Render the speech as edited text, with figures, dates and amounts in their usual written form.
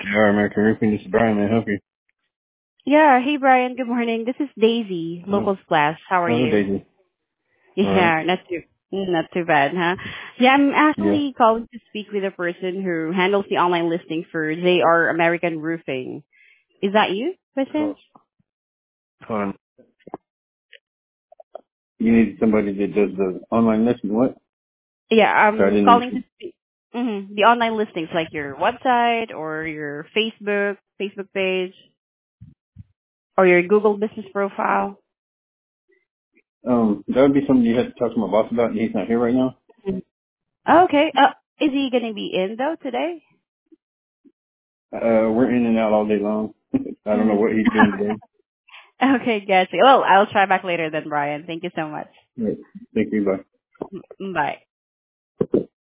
Yeah, American Roofing. This is Brian. May I help you? Yeah. Hey, Brian. Good morning. This is Daisy, Oh, Local Splash. How are hello, you? Daisy. All right. Yeah, not too bad, huh? Yeah, I'm Yeah. actually calling to speak with a person who handles the online listing for JR American Roofing. Is that you, by Hold chance? hold on. You need somebody that does the online listing. What? Yeah, Sorry, I I'm didn't calling to understand. speak. The online listings, like your website or your Facebook page, or your Google business profile. That would be something you have to talk to my boss about. He's not here right now. Mhm. Okay. Is he gonna be in though today? We're in and out all day long. I don't know Mhm. what he's doing today. Okay, gotcha. Well, I'll try back later then, Brian. Thank you so much. Right. Thank you. Bye. Bye.